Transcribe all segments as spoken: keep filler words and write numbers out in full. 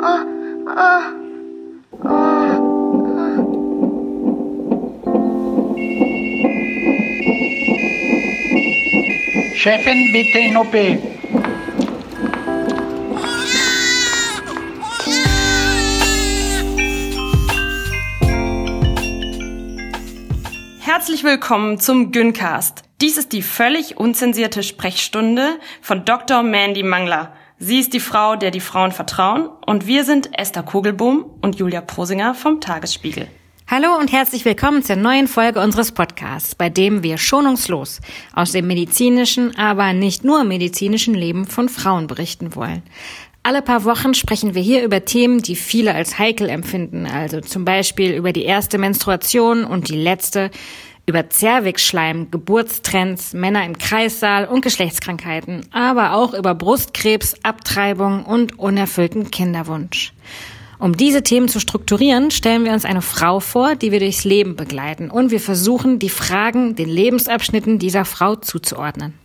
Chefin, bitte in O P. Herzlich willkommen zum Gyncast. Dies ist die völlig unzensierte Sprechstunde von Doktor Mandy Mangler. Sie ist die Frau, der die Frauen vertrauen, und wir sind Esther Kugelbohm und Julia Prosinger vom Tagesspiegel. Hallo und herzlich willkommen zur neuen Folge unseres Podcasts, bei dem wir schonungslos aus dem medizinischen, aber nicht nur medizinischen Leben von Frauen berichten wollen. Alle paar Wochen sprechen wir hier über Themen, die viele als heikel empfinden, also zum Beispiel über die erste Menstruation und die letzte, über Zervixschleim, Geburtstrends, Männer im Kreissaal und Geschlechtskrankheiten, aber auch über Brustkrebs, Abtreibung und unerfüllten Kinderwunsch. Um diese Themen zu strukturieren, stellen wir uns eine Frau vor, die wir durchs Leben begleiten, und wir versuchen, die Fragen den Lebensabschnitten dieser Frau zuzuordnen.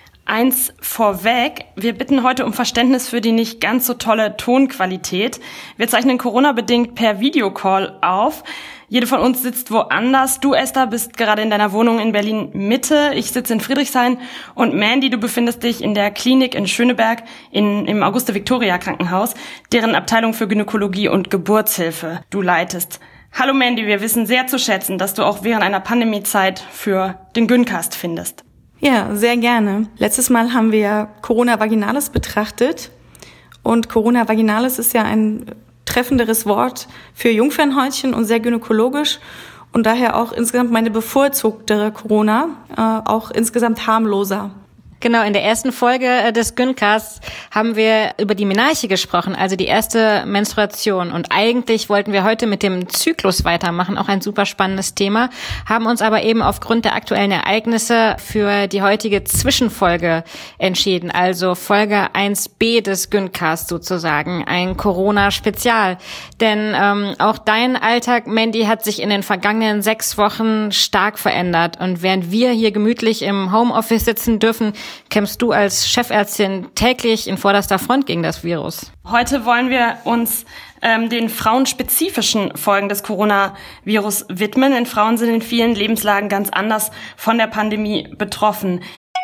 Eins vorweg, wir bitten heute um Verständnis für die nicht ganz so tolle Tonqualität. Wir zeichnen Corona-bedingt per Videocall auf. Jede von uns sitzt woanders. Du, Esther, bist gerade in deiner Wohnung in Berlin-Mitte. Ich sitze in Friedrichshain. Und Mandy, du befindest dich in der Klinik in Schöneberg in, im Auguste-Victoria-Krankenhaus, deren Abteilung für Gynäkologie und Geburtshilfe du leitest. Hallo Mandy, wir wissen sehr zu schätzen, dass du auch während einer Pandemiezeit für den Gyncast findest. Ja, sehr gerne. Letztes Mal haben wir Corona Vaginalis betrachtet. Und Corona Vaginalis ist ja ein treffenderes Wort für Jungfernhäutchen und sehr gynäkologisch und daher auch insgesamt meine bevorzugtere Corona, äh, auch insgesamt harmloser. Genau, in der ersten Folge des Gyncasts haben wir über die Menarche gesprochen, also die erste Menstruation. Und eigentlich wollten wir heute mit dem Zyklus weitermachen, auch ein super spannendes Thema, haben uns aber eben aufgrund der aktuellen Ereignisse für die heutige Zwischenfolge entschieden, also Folge eins b des Gyncasts sozusagen, ein Corona-Spezial. Denn ähm, auch dein Alltag, Mandy, hat sich in den vergangenen sechs Wochen stark verändert. Und während wir hier gemütlich im Homeoffice sitzen dürfen, kämpfst du als Chefärztin täglich in vorderster Front gegen das Virus. Heute wollen wir uns ähm, den frauenspezifischen Folgen des Coronavirus widmen, denn Frauen sind in vielen Lebenslagen ganz anders von der Pandemie betroffen.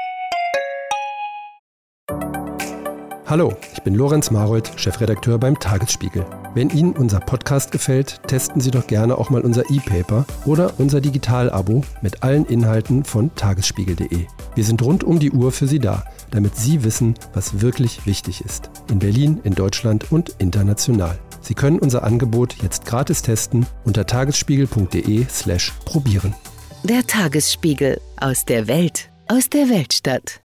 Hallo, ich bin Lorenz Marold, Chefredakteur beim Tagesspiegel. Wenn Ihnen unser Podcast gefällt, testen Sie doch gerne auch mal unser E-Paper oder unser Digital-Abo mit allen Inhalten von tagesspiegel punkt de. Wir sind rund um die Uhr für Sie da, damit Sie wissen, was wirklich wichtig ist. In Berlin, in Deutschland und international. Sie können unser Angebot jetzt gratis testen unter tagesspiegel punkt de slash probieren. Der Tagesspiegel. Aus der Welt. Aus der Weltstadt.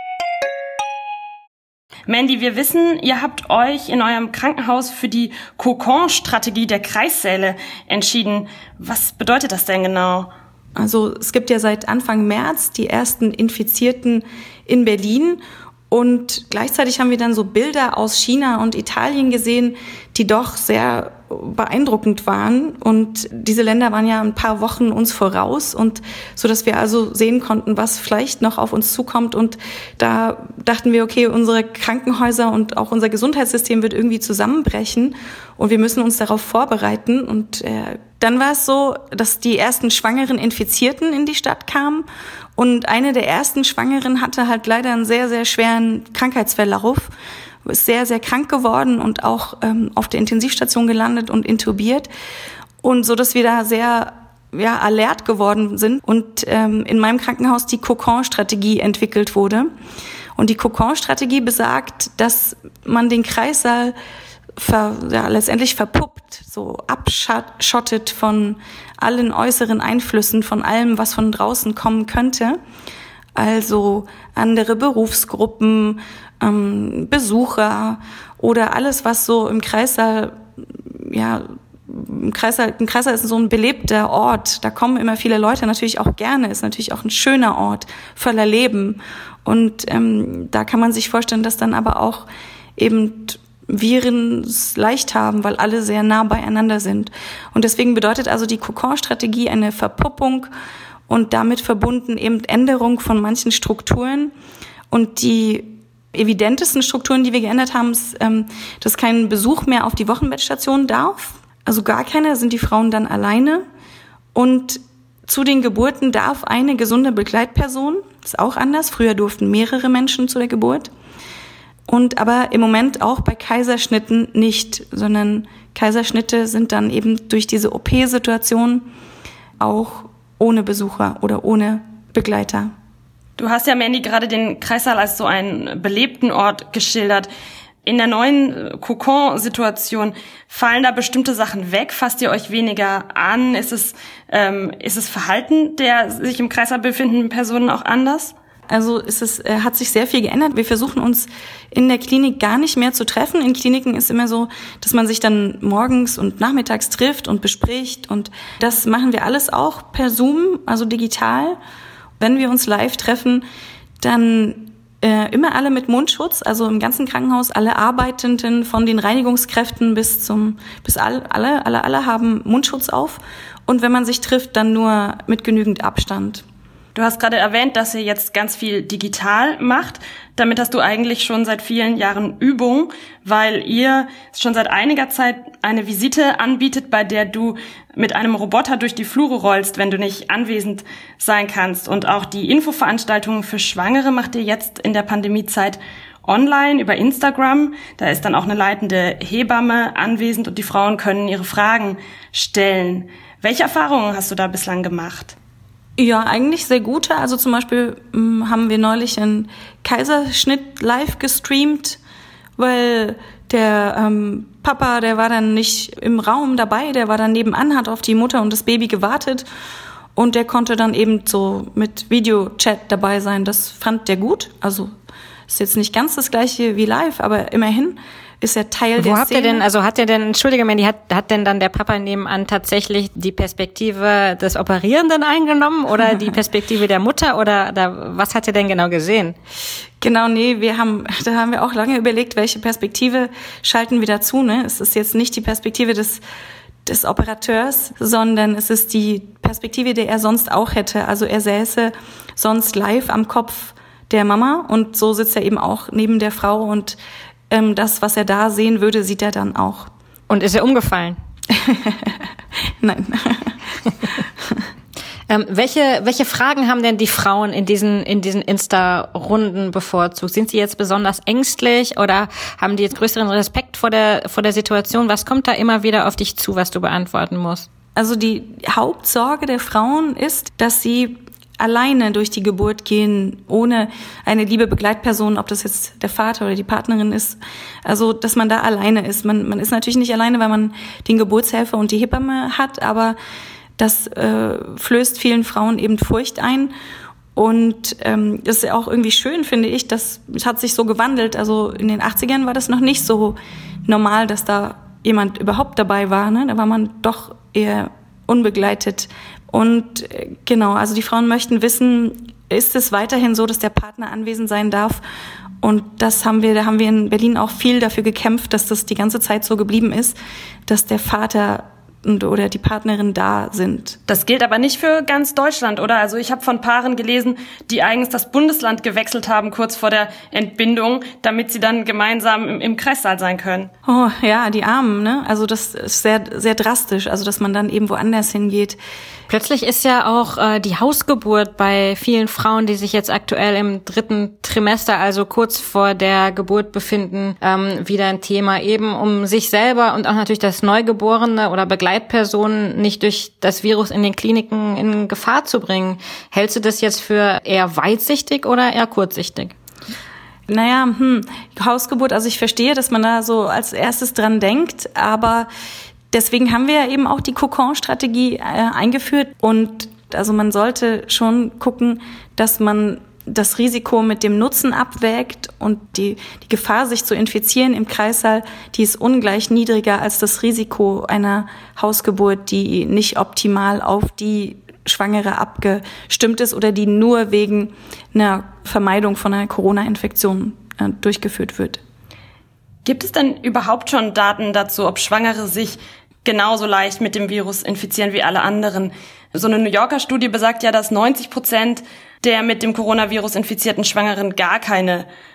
Mandy, wir wissen, ihr habt euch in eurem Krankenhaus für die Kokon-Strategie der Kreissäle entschieden. Was bedeutet das denn genau? Also es gibt ja seit Anfang März die ersten Infizierten in Berlin. Und gleichzeitig haben wir dann so Bilder aus China und Italien gesehen, die doch sehr beeindruckend waren. Und diese Länder waren ja ein paar Wochen uns voraus, und so dass wir also sehen konnten, was vielleicht noch auf uns zukommt. Und da dachten wir, okay, unsere Krankenhäuser und auch unser Gesundheitssystem wird irgendwie zusammenbrechen und wir müssen uns darauf vorbereiten. Und äh, dann war es so, dass die ersten schwangeren Infizierten in die Stadt kamen. Und eine der ersten Schwangeren hatte halt leider einen sehr, sehr schweren Krankheitsverlauf, ist sehr, sehr krank geworden und auch ähm, auf der Intensivstation gelandet und intubiert. Und so, dass wir da sehr ja, alert geworden sind und ähm, in meinem Krankenhaus die Kokon-Strategie entwickelt wurde. Und die Kokon-Strategie besagt, dass man den Kreissaal ver, ja, letztendlich verpuppt, so abschottet von allen äußeren Einflüssen, von allem, was von draußen kommen könnte. Also andere Berufsgruppen, ähm, Besucher oder alles, was so im Kreissaal, ja, im Kreissaal, im Kreissaal ist so ein belebter Ort. Da kommen immer viele Leute, natürlich auch gerne, ist natürlich auch ein schöner Ort, voller Leben. Und ähm, da kann man sich vorstellen, dass dann aber auch eben Viren es leicht haben, weil alle sehr nah beieinander sind. Und deswegen bedeutet also die Kokon-Strategie eine Verpuppung und damit verbunden eben Änderung von manchen Strukturen. Und die evidentesten Strukturen, die wir geändert haben, ist, ähm, dass kein Besuch mehr auf die Wochenbettstation darf. Also gar keine, sind die Frauen dann alleine. Und zu den Geburten darf eine gesunde Begleitperson, ist auch anders. Früher durften mehrere Menschen zu der Geburt. Und aber im Moment auch bei Kaiserschnitten nicht, sondern Kaiserschnitte sind dann eben durch diese O P-Situation auch ohne Besucher oder ohne Begleiter. Du hast ja, Mandy, gerade den Kreissaal als so einen belebten Ort geschildert. In der neuen Kokon-Situation fallen da bestimmte Sachen weg? Fasst ihr euch weniger an? Ist es, ähm, ist es Verhalten der sich im Kreissaal befindenden Personen auch anders? Also ist es äh, hat sich sehr viel geändert. Wir versuchen uns in der Klinik gar nicht mehr zu treffen. In Kliniken ist immer so, dass man sich dann morgens und nachmittags trifft und bespricht. Und das machen wir alles auch per Zoom, also digital. Wenn wir uns live treffen, dann äh, immer alle mit Mundschutz, also im ganzen Krankenhaus, alle Arbeitenden von den Reinigungskräften bis zum, bis all, alle, alle, alle haben Mundschutz auf. Und wenn man sich trifft, dann nur mit genügend Abstand. Du hast gerade erwähnt, dass ihr jetzt ganz viel digital macht. Damit hast du eigentlich schon seit vielen Jahren Übung, weil ihr schon seit einiger Zeit eine Visite anbietet, bei der du mit einem Roboter durch die Flure rollst, wenn du nicht anwesend sein kannst. Und auch die Infoveranstaltungen für Schwangere macht ihr jetzt in der Pandemiezeit online über Instagram. Da ist dann auch eine leitende Hebamme anwesend und die Frauen können ihre Fragen stellen. Welche Erfahrungen hast du da bislang gemacht? Ja, eigentlich sehr gute. Also zum Beispiel mh, haben wir neulich einen Kaiserschnitt live gestreamt, weil der ähm, Papa, der war dann nicht im Raum dabei, der war dann nebenan, hat auf die Mutter und das Baby gewartet und der konnte dann eben so mit Videochat dabei sein. Das fand der gut. Also ist jetzt nicht ganz das gleiche wie live, aber immerhin ist er Teil Wo der habt Szene. ihr denn, also hat der denn, entschuldige Mandy, hat, hat denn dann der Papa nebenan tatsächlich die Perspektive des Operierenden eingenommen oder die Perspektive der Mutter oder da, was hat er denn genau gesehen? Genau, nee, wir haben, da haben wir auch lange überlegt, welche Perspektive schalten wir dazu, ne? Es ist jetzt nicht die Perspektive des, des Operateurs, sondern es ist die Perspektive, die er sonst auch hätte. Also er säße sonst live am Kopf der Mama und so sitzt er eben auch neben der Frau und ähm, das, was er da sehen würde, sieht er dann auch. Und ist er umgefallen? Nein. ähm, welche, welche Fragen haben denn die Frauen in diesen, in diesen Insta-Runden bevorzugt? Sind sie jetzt besonders ängstlich oder haben die jetzt größeren Respekt vor der, vor der Situation? Was kommt da immer wieder auf dich zu, was du beantworten musst? Also die Hauptsorge der Frauen ist, dass sie alleine durch die Geburt gehen, ohne eine liebe Begleitperson, ob das jetzt der Vater oder die Partnerin ist. Also, dass man da alleine ist. Man, man ist natürlich nicht alleine, weil man den Geburtshelfer und die Hebamme hat, aber das äh, flößt vielen Frauen eben Furcht ein. Und ähm, das ist auch irgendwie schön, finde ich. Das hat sich so gewandelt. Also in den achtzigern war das noch nicht so normal, dass da jemand überhaupt dabei war. Ne? Da war man doch eher unbegleitet. Und genau, also die Frauen möchten wissen, ist es weiterhin so, dass der Partner anwesend sein darf? Und das haben wir, da haben wir in Berlin auch viel dafür gekämpft, dass das die ganze Zeit so geblieben ist, dass der Vater und, oder die Partnerin da sind. Das gilt aber nicht für ganz Deutschland, oder? Also ich habe von Paaren gelesen, die eigens das Bundesland gewechselt haben, kurz vor der Entbindung, damit sie dann gemeinsam im, im Kreissaal sein können. Oh ja, die Armen, ne? Also das ist sehr, sehr drastisch, also dass man dann eben woanders hingeht. Plötzlich ist ja auch äh, die Hausgeburt bei vielen Frauen, die sich jetzt aktuell im dritten Trimester, also kurz vor der Geburt befinden, ähm, wieder ein Thema, eben um sich selber und auch natürlich das Neugeborene oder Begleitpersonen nicht durch das Virus in den Kliniken in Gefahr zu bringen. Hältst du das jetzt für eher weitsichtig oder eher kurzsichtig? Naja, hm, Hausgeburt, also ich verstehe, dass man da so als erstes dran denkt, aber deswegen haben wir ja eben auch die Kokon-Strategie äh, eingeführt und also man sollte schon gucken, dass man das Risiko mit dem Nutzen abwägt und die, die Gefahr, sich zu infizieren im Kreissaal, die ist ungleich niedriger als das Risiko einer Hausgeburt, die nicht optimal auf die Schwangere abgestimmt ist oder die nur wegen einer Vermeidung von einer Corona-Infektion äh, durchgeführt wird. Gibt es denn überhaupt schon Daten dazu, ob Schwangere sich genauso leicht mit dem Virus infizieren wie alle anderen? So eine New Yorker Studie besagt ja, dass neunzig Prozent der mit dem Coronavirus infizierten Schwangeren gar keine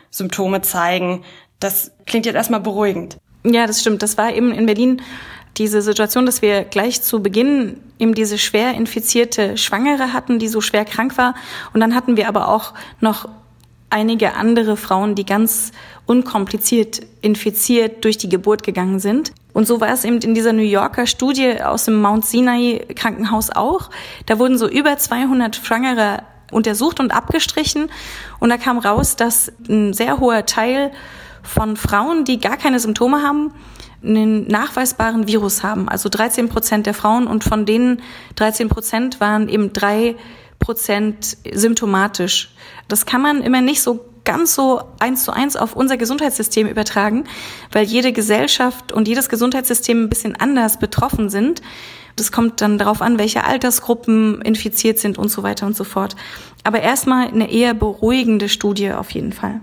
Symptome zeigen. Das klingt jetzt erstmal beruhigend. Ja, das stimmt. Das war eben in Berlin diese Situation, dass wir gleich zu Beginn eben diese schwer infizierte Schwangere hatten, die so schwer krank war. Und dann hatten wir aber auch noch einige andere Frauen, die ganz unkompliziert infiziert durch die Geburt gegangen sind. Und so war es eben in dieser New Yorker Studie aus dem Mount Sinai Krankenhaus auch. Da wurden so über zweihundert Schwangere untersucht und abgestrichen. Und da kam raus, dass ein sehr hoher Teil von Frauen, die gar keine Symptome haben, einen nachweisbaren Virus haben. Also dreizehn Prozent der Frauen, und von denen dreizehn Prozent waren eben drei Prozent symptomatisch. Das kann man immer nicht so ganz so eins zu eins auf unser Gesundheitssystem übertragen, weil jede Gesellschaft und jedes Gesundheitssystem ein bisschen anders betroffen sind. Das kommt dann darauf an, welche Altersgruppen infiziert sind und so weiter und so fort. Aber erstmal eine eher beruhigende Studie auf jeden Fall.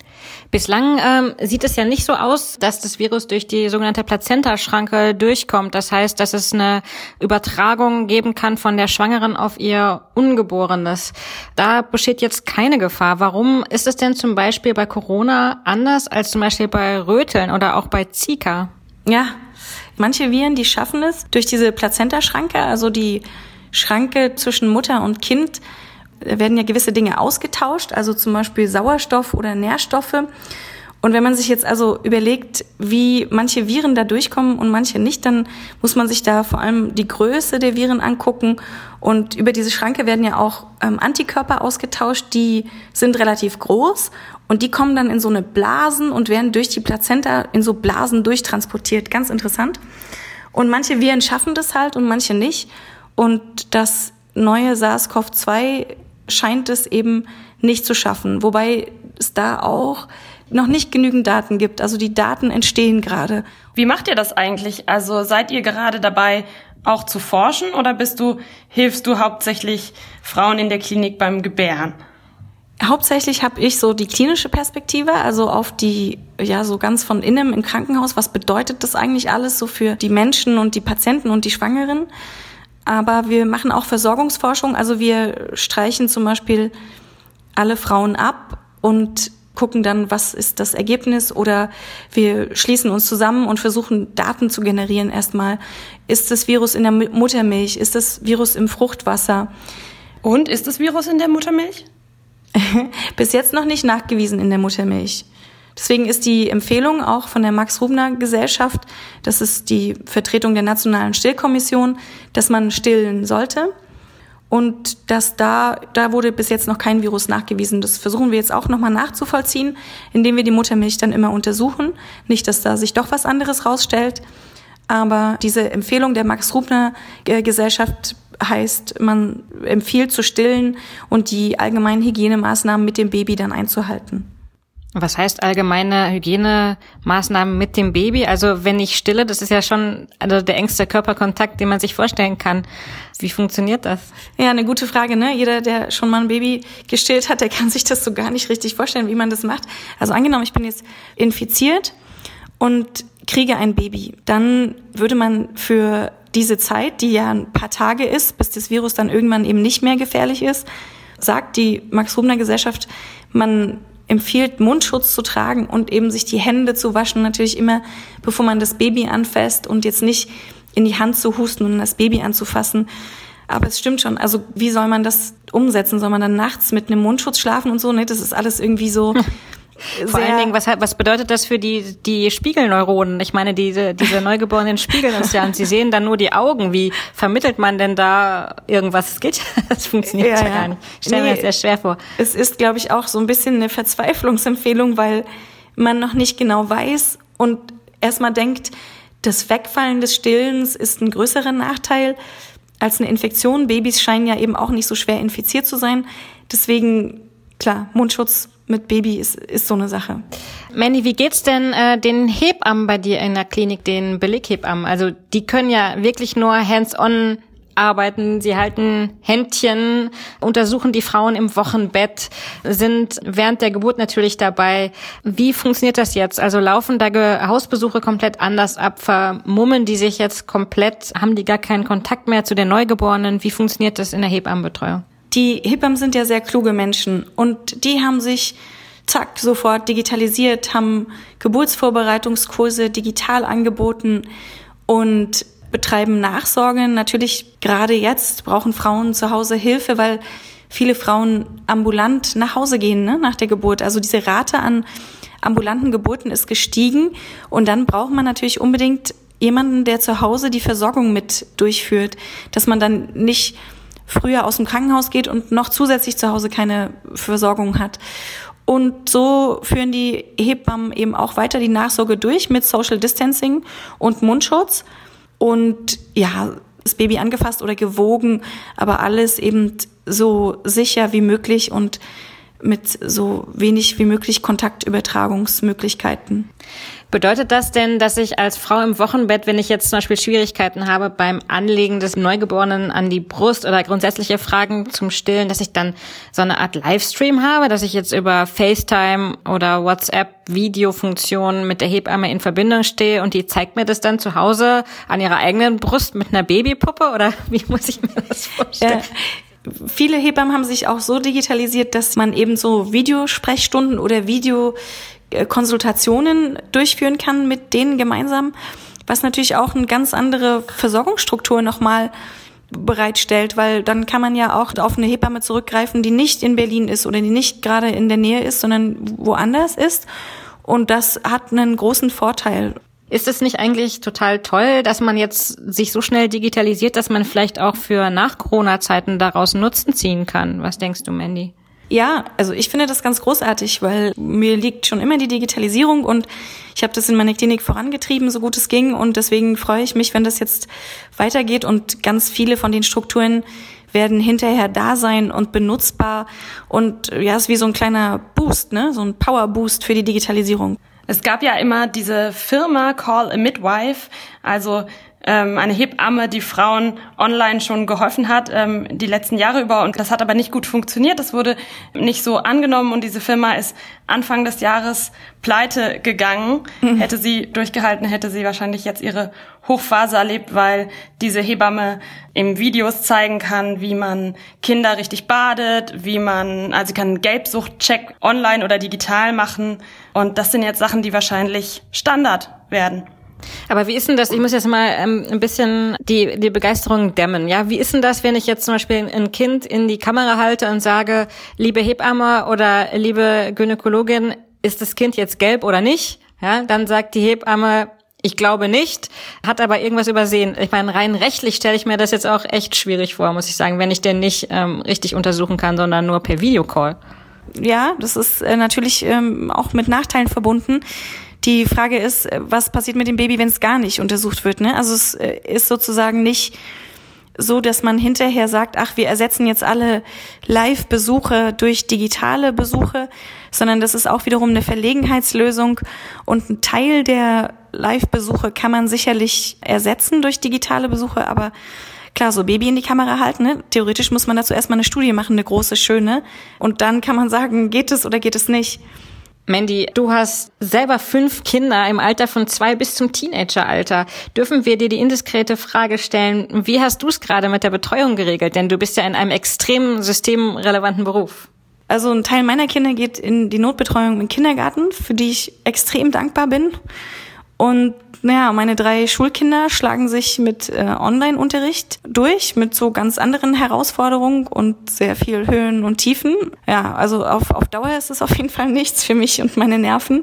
Bislang ähm, sieht es ja nicht so aus, dass das Virus durch die sogenannte Plazentaschranke durchkommt. Das heißt, dass es eine Übertragung geben kann von der Schwangeren auf ihr Ungeborenes. Da besteht jetzt keine Gefahr. Warum ist es denn zum Beispiel bei Corona anders als zum Beispiel bei Röteln oder auch bei Zika? Ja, manche Viren, die schaffen es durch diese Plazentaschranke, also die Schranke zwischen Mutter und Kind, werden ja gewisse Dinge ausgetauscht, also zum Beispiel Sauerstoff oder Nährstoffe. Und wenn man sich jetzt also überlegt, wie manche Viren da durchkommen und manche nicht, dann muss man sich da vor allem die Größe der Viren angucken. Und über diese Schranke werden ja auch ähm, Antikörper ausgetauscht, die sind relativ groß und die kommen dann in so eine Blasen und werden durch die Plazenta in so Blasen durchtransportiert. Ganz interessant. Und manche Viren schaffen das halt und manche nicht. Und das neue SARS-C o V zwei scheint es eben nicht zu schaffen, wobei es da auch noch nicht genügend Daten gibt. Also die Daten entstehen gerade. Wie macht ihr das eigentlich? Also seid ihr gerade dabei, auch zu forschen, oder bist du, hilfst du hauptsächlich Frauen in der Klinik beim Gebären? Hauptsächlich habe ich so die klinische Perspektive, also auf die, ja, so ganz von innen im Krankenhaus. Was bedeutet das eigentlich alles so für die Menschen und die Patienten und die Schwangeren? Aber wir machen auch Versorgungsforschung, also wir streichen zum Beispiel alle Frauen ab und gucken dann, was ist das Ergebnis, oder wir schließen uns zusammen und versuchen Daten zu generieren erstmal. Ist das Virus in der Muttermilch? Ist das Virus im Fruchtwasser? Und ist das Virus in der Muttermilch? Bis jetzt noch nicht nachgewiesen in der Muttermilch. Deswegen ist die Empfehlung auch von der Max-Rubner-Gesellschaft, das ist die Vertretung der Nationalen Stillkommission, dass man stillen sollte. Und dass da, da wurde bis jetzt noch kein Virus nachgewiesen. Das versuchen wir jetzt auch nochmal nachzuvollziehen, indem wir die Muttermilch dann immer untersuchen. Nicht, dass da sich doch was anderes rausstellt. Aber diese Empfehlung der Max-Rubner-Gesellschaft heißt, man empfiehlt zu stillen und die allgemeinen Hygienemaßnahmen mit dem Baby dann einzuhalten. Was heißt allgemeine Hygienemaßnahmen mit dem Baby? Also wenn ich stille, das ist ja schon also der engste Körperkontakt, den man sich vorstellen kann. Wie funktioniert das? Ja, eine gute Frage, ne? Jeder, der schon mal ein Baby gestillt hat, der kann sich das so gar nicht richtig vorstellen, wie man das macht. Also angenommen, ich bin jetzt infiziert und kriege ein Baby. Dann würde man für diese Zeit, die ja ein paar Tage ist, bis das Virus dann irgendwann eben nicht mehr gefährlich ist, sagt die Max-Rubner-Gesellschaft, man empfiehlt, Mundschutz zu tragen und eben sich die Hände zu waschen, natürlich immer, bevor man das Baby anfasst, und jetzt nicht in die Hand zu husten und das Baby anzufassen. Aber es stimmt schon, also wie soll man das umsetzen? Soll man dann nachts mit einem Mundschutz schlafen und so? Ne, das ist alles irgendwie so... Vor allen Dingen, was, was bedeutet das für die, die Spiegelneuronen? Ich meine, diese, diese Neugeborenen spiegeln uns ja und sie sehen dann nur die Augen. Wie vermittelt man denn da irgendwas? Das geht, das funktioniert ja, ja gar nicht. Ich stelle nee, mir das sehr schwer vor. Es ist, glaube ich, auch so ein bisschen eine Verzweiflungsempfehlung, weil man noch nicht genau weiß und erstmal denkt, das Wegfallen des Stillens ist ein größerer Nachteil als eine Infektion. Babys scheinen ja eben auch nicht so schwer infiziert zu sein. Deswegen, klar, Mundschutz mit Baby ist, ist so eine Sache. Manny, wie geht's denn äh, den Hebammen bei dir in der Klinik, den Beleghebammen? Also die können ja wirklich nur hands-on arbeiten. Sie halten Händchen, untersuchen die Frauen im Wochenbett, sind während der Geburt natürlich dabei. Wie funktioniert das jetzt? Also laufen da Ge- Hausbesuche komplett anders ab? Vermummen die sich jetzt komplett? Haben die gar keinen Kontakt mehr zu den Neugeborenen? Wie funktioniert das in der Hebammenbetreuung? Die Hebammen sind ja sehr kluge Menschen und die haben sich zack, sofort digitalisiert, haben Geburtsvorbereitungskurse digital angeboten und betreiben Nachsorge. Natürlich gerade jetzt brauchen Frauen zu Hause Hilfe, weil viele Frauen ambulant nach Hause gehen, ne, nach der Geburt. Also diese Rate an ambulanten Geburten ist gestiegen und dann braucht man natürlich unbedingt jemanden, der zu Hause die Versorgung mit durchführt, dass man dann nicht früher aus dem Krankenhaus geht und noch zusätzlich zu Hause keine Versorgung hat. Und so führen die Hebammen eben auch weiter die Nachsorge durch mit Social Distancing und Mundschutz. Und ja, das Baby angefasst oder gewogen, aber alles eben so sicher wie möglich und mit so wenig wie möglich Kontaktübertragungsmöglichkeiten. Bedeutet das denn, dass ich als Frau im Wochenbett, wenn ich jetzt zum Beispiel Schwierigkeiten habe beim Anlegen des Neugeborenen an die Brust oder grundsätzliche Fragen zum Stillen, dass ich dann so eine Art Livestream habe, dass ich jetzt über FaceTime oder WhatsApp-Videofunktionen mit der Hebamme in Verbindung stehe und die zeigt mir das dann zu Hause an ihrer eigenen Brust mit einer Babypuppe oder wie muss ich mir das vorstellen? Ja. Viele Hebammen haben sich auch so digitalisiert, dass man eben so Videosprechstunden oder Videokonsultationen durchführen kann mit denen gemeinsam, was natürlich auch eine ganz andere Versorgungsstruktur nochmal bereitstellt, weil dann kann man ja auch auf eine Hebamme zurückgreifen, die nicht in Berlin ist oder die nicht gerade in der Nähe ist, sondern woanders ist. Und das hat einen großen Vorteil. Ist es nicht eigentlich total toll, dass man jetzt sich so schnell digitalisiert, dass man vielleicht auch für Nach-Corona-Zeiten daraus Nutzen ziehen kann? Was denkst du, Mandy? Ja, also ich finde das ganz großartig, weil mir liegt schon immer die Digitalisierung und ich habe das in meiner Klinik vorangetrieben, so gut es ging. Und deswegen freue ich mich, wenn das jetzt weitergeht und ganz viele von den Strukturen werden hinterher da sein und benutzbar. Und ja, es ist wie so ein kleiner Boost, ne, so ein Power-Boost für die Digitalisierung. Es gab ja immer diese Firma Call a Midwife, also ähm, eine Hebamme, die Frauen online schon geholfen hat, ähm, die letzten Jahre über. Und das hat aber nicht gut funktioniert. Das wurde nicht so angenommen und diese Firma ist Anfang des Jahres pleite gegangen. Mhm. Hätte sie durchgehalten, hätte sie wahrscheinlich jetzt ihre Hochphase erlebt, weil diese Hebamme im Videos zeigen kann, wie man Kinder richtig badet, wie man, also kann einen Gelbsuchtcheck online oder digital machen. Und das sind jetzt Sachen, die wahrscheinlich Standard werden. Aber wie ist denn das? Ich muss jetzt mal ähm, ein bisschen die die Begeisterung dämmen. Ja, wie ist denn das, wenn ich jetzt zum Beispiel ein Kind in die Kamera halte und sage, liebe Hebamme oder liebe Gynäkologin, ist das Kind jetzt gelb oder nicht? Ja, dann sagt die Hebamme, ich glaube nicht, hat aber irgendwas übersehen. Ich meine, rein rechtlich stelle ich mir das jetzt auch echt schwierig vor, muss ich sagen, wenn ich den nicht ähm, richtig untersuchen kann, sondern nur per Videocall. Ja, das ist äh, natürlich ähm, auch mit Nachteilen verbunden. Die Frage ist, was passiert mit dem Baby, wenn es gar nicht untersucht wird, ne? Also es ist sozusagen nicht so, dass man hinterher sagt, ach, wir ersetzen jetzt alle Live-Besuche durch digitale Besuche, sondern das ist auch wiederum eine Verlegenheitslösung und ein Teil der Live-Besuche kann man sicherlich ersetzen durch digitale Besuche, aber klar, so Baby in die Kamera halten, ne? Theoretisch muss man dazu erstmal eine Studie machen, eine große, schöne, und dann kann man sagen, geht es oder geht es nicht. Mandy, du hast selber fünf Kinder im Alter von zwei bis zum Teenageralter. Dürfen wir dir die indiskrete Frage stellen, wie hast du es gerade mit der Betreuung geregelt? Denn du bist ja in einem extrem systemrelevanten Beruf. Also ein Teil meiner Kinder geht in die Notbetreuung im Kindergarten, für die ich extrem dankbar bin. Und naja, meine drei Schulkinder schlagen sich mit äh, Online-Unterricht durch, mit so ganz anderen Herausforderungen und sehr viel Höhen und Tiefen. Ja, also auf, auf Dauer ist es auf jeden Fall nichts für mich und meine Nerven.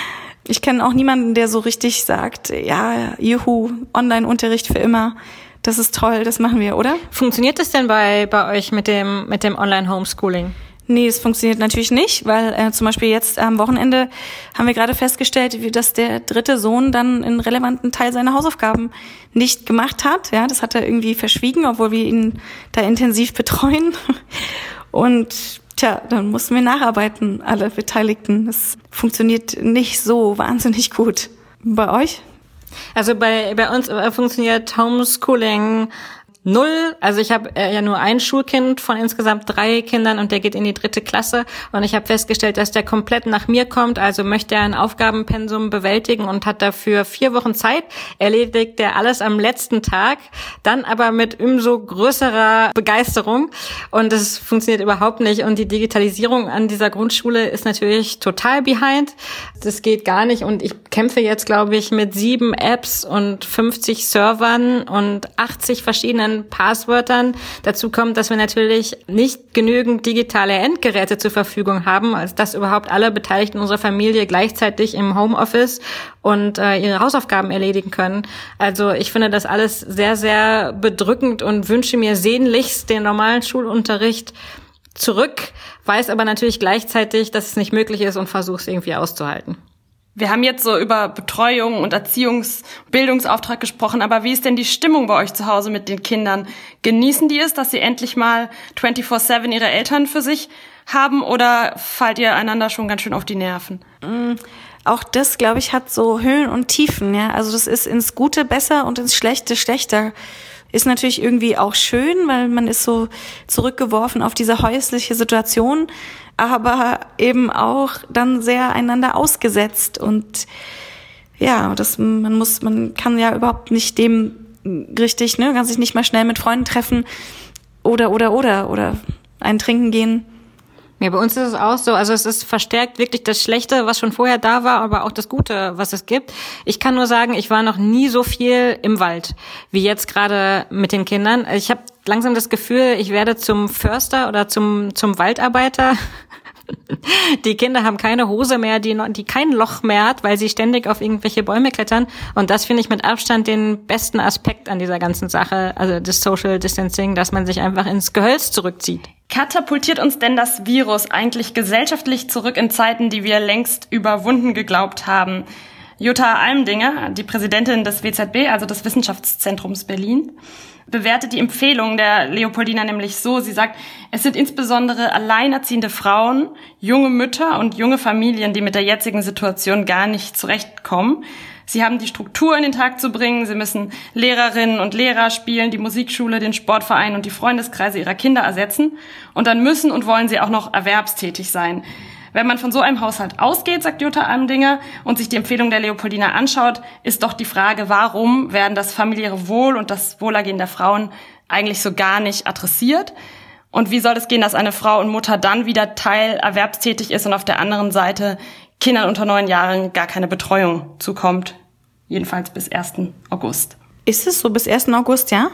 Ich kenne auch niemanden, der so richtig sagt, ja, juhu, Online-Unterricht für immer. Das ist toll, das machen wir, oder? Funktioniert das denn bei bei euch mit dem mit dem Online-Homeschooling? Nee, es funktioniert natürlich nicht, weil äh, zum Beispiel jetzt am Wochenende haben wir gerade festgestellt, wie, dass der dritte Sohn dann einen relevanten Teil seiner Hausaufgaben nicht gemacht hat. Ja, das hat er irgendwie verschwiegen, obwohl wir ihn da intensiv betreuen. Und tja, dann mussten wir nacharbeiten, alle Beteiligten. Das funktioniert nicht so wahnsinnig gut. Bei euch? Also bei bei uns funktioniert Homeschooling null. Also ich habe äh, ja nur ein Schulkind von insgesamt drei Kindern und der geht in die dritte Klasse. Und ich habe festgestellt, dass der komplett nach mir kommt. Also möchte er ein Aufgabenpensum bewältigen und hat dafür vier Wochen Zeit. Erledigt er alles am letzten Tag, dann aber mit umso größerer Begeisterung. Und es funktioniert überhaupt nicht. Und die Digitalisierung an dieser Grundschule ist natürlich total behind. Das geht gar nicht. Und ich kämpfe jetzt, glaube ich, mit sieben Apps und fünfzig Servern und achtzig verschiedenen Passwörtern. Dazu kommt, dass wir natürlich nicht genügend digitale Endgeräte zur Verfügung haben, als dass überhaupt alle Beteiligten unserer Familie gleichzeitig im Homeoffice und äh, ihre Hausaufgaben erledigen können. Also ich finde das alles sehr, sehr bedrückend und wünsche mir sehnlichst den normalen Schulunterricht zurück, weiß aber natürlich gleichzeitig, dass es nicht möglich ist und versuche es irgendwie auszuhalten. Wir haben jetzt so über Betreuung und Erziehungs-, Bildungsauftrag gesprochen, aber wie ist denn die Stimmung bei euch zu Hause mit den Kindern? Genießen die es, dass sie endlich mal vierundzwanzig sieben ihre Eltern für sich haben oder fallt ihr einander schon ganz schön auf die Nerven? Mm, auch das, glaube ich, hat so Höhen und Tiefen, ja. Also das ist ins Gute besser und ins Schlechte schlechter. Ist natürlich irgendwie auch schön, weil man ist so zurückgeworfen auf diese häusliche Situation, aber eben auch dann sehr einander ausgesetzt und ja, das man muss man kann ja überhaupt nicht dem richtig, ne, kann sich nicht mal schnell mit Freunden treffen oder oder oder oder ein Trinken gehen. Ja, bei uns ist es auch so, also es ist verstärkt wirklich das Schlechte, was schon vorher da war, aber auch das Gute, was es gibt. Ich kann nur sagen, ich war noch nie so viel im Wald, wie jetzt gerade mit den Kindern. Ich habe langsam das Gefühl, ich werde zum Förster oder zum zum Waldarbeiter. Die Kinder haben keine Hose mehr, die, die kein Loch mehr hat, weil sie ständig auf irgendwelche Bäume klettern. Und das finde ich mit Abstand den besten Aspekt an dieser ganzen Sache, also das Social Distancing, dass man sich einfach ins Gehölz zurückzieht. Katapultiert uns denn das Virus eigentlich gesellschaftlich zurück in Zeiten, die wir längst überwunden geglaubt haben? Jutta Almdinger, die Präsidentin des W Z B, also des Wissenschaftszentrums Berlin, bewertet die Empfehlung der Leopoldina nämlich so. Sie sagt, es sind insbesondere alleinerziehende Frauen, junge Mütter und junge Familien, die mit der jetzigen Situation gar nicht zurechtkommen. Sie haben die Struktur in den Tag zu bringen. Sie müssen Lehrerinnen und Lehrer spielen, die Musikschule, den Sportverein und die Freundeskreise ihrer Kinder ersetzen. Und dann müssen und wollen sie auch noch erwerbstätig sein. Wenn man von so einem Haushalt ausgeht, sagt Jutta Almdinger, und sich die Empfehlung der Leopoldina anschaut, ist doch die Frage, warum werden das familiäre Wohl und das Wohlergehen der Frauen eigentlich so gar nicht adressiert? Und wie soll es gehen, dass eine Frau und Mutter dann wieder teilerwerbstätig ist und auf der anderen Seite Kindern unter neun Jahren gar keine Betreuung zukommt? Jedenfalls bis ersten August. Ist es so bis ersten August, ja?